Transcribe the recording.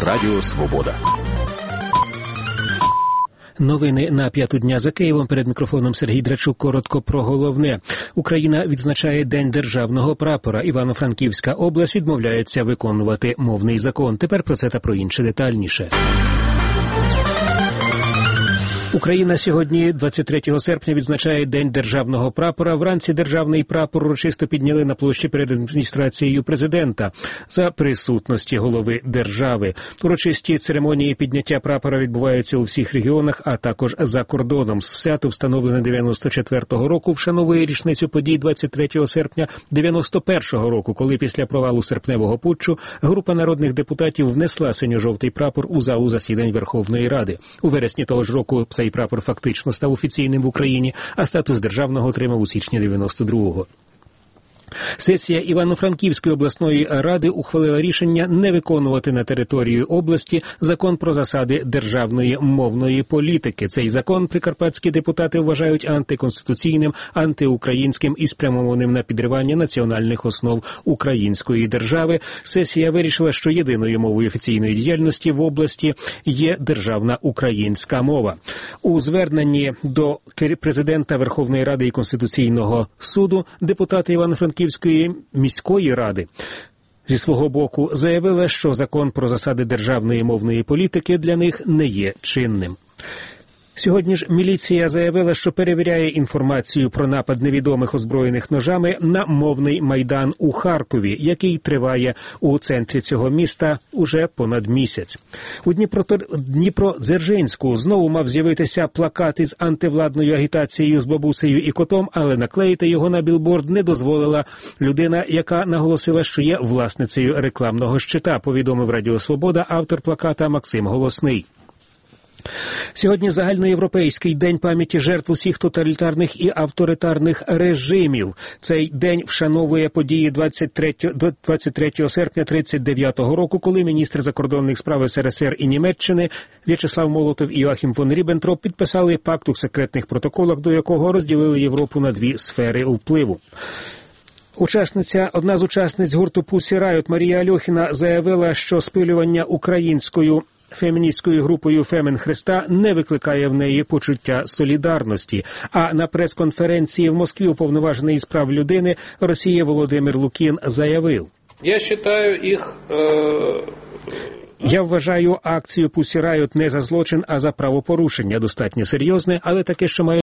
Радіо Свобода. Новини на 5-ту дня за Києвом. Перед мікрофоном Сергій Драчук. Коротко про головне. Україна відзначає День державного прапора. Івано-Франківська область відмовляється виконувати мовний закон. Тепер про це та про інше детальніше. Україна сьогодні, 23 серпня, відзначає День державного прапора. Вранці державний прапор урочисто підняли на площі перед адміністрацією президента за присутності голови держави. Урочисті церемонії підняття прапора відбуваються у всіх регіонах, а також за кордоном. Свято, встановлене 94-го року, вшановує річницю подій 23 серпня 91-го року, коли після провалу серпневого путчу група народних депутатів внесла синьо-жовтий прапор у залу засідань Верховної Ради. У вересні того ж року цей прапор фактично став офіційним в Україні, а статус державного отримав у січні 92-го. Сесія Івано-Франківської обласної ради ухвалила рішення не виконувати на території області закон про засади державної мовної політики. Цей закон прикарпатські депутати вважають антиконституційним, антиукраїнським і спрямованим на підривання національних основ української держави. Сесія вирішила, що єдиною мовою офіційної діяльності в області є державна українська мова. У зверненні до президента Верховної Ради і Конституційного суду депутати Івано-Франківської міської ради зі свого боку заявили, що закон про засади державної мовної політики для них не є чинним. Сьогодні ж міліція заявила, що перевіряє інформацію про напад невідомих озброєних ножами на мовний майдан у Харкові, який триває у центрі цього міста уже понад місяць. У Дніпродзержинську знову мав з'явитися плакат із антивладною агітацією з бабусею і котом, але наклеїти його на білборд не дозволила людина, яка наголосила, що є власницею рекламного щита, повідомив Радіо Свобода автор плаката Максим Голосний. Сьогодні загальноєвропейський день пам'яті жертв усіх тоталітарних і авторитарних режимів. Цей день вшановує події 23 серпня 1939 року, коли міністри закордонних справ СРСР і Німеччини В'ячеслав Молотов і Йоахім фон Ріббентроп підписали пакт у секретних протоколах, до якого розділили Європу на дві сфери впливу. Одна з учасниць гурту Pussy Riot Марія Альохіна заявила, що спилювання українською феміністською групою «Фемен Хреста» не викликає в неї почуття солідарності. А на прес-конференції в Москві уповноважений із прав людини Росії Володимир Лукін заявив: «Я вважаю акцію Pussy Riot не за злочин, а за правопорушення, достатньо серйозне, але таке, що має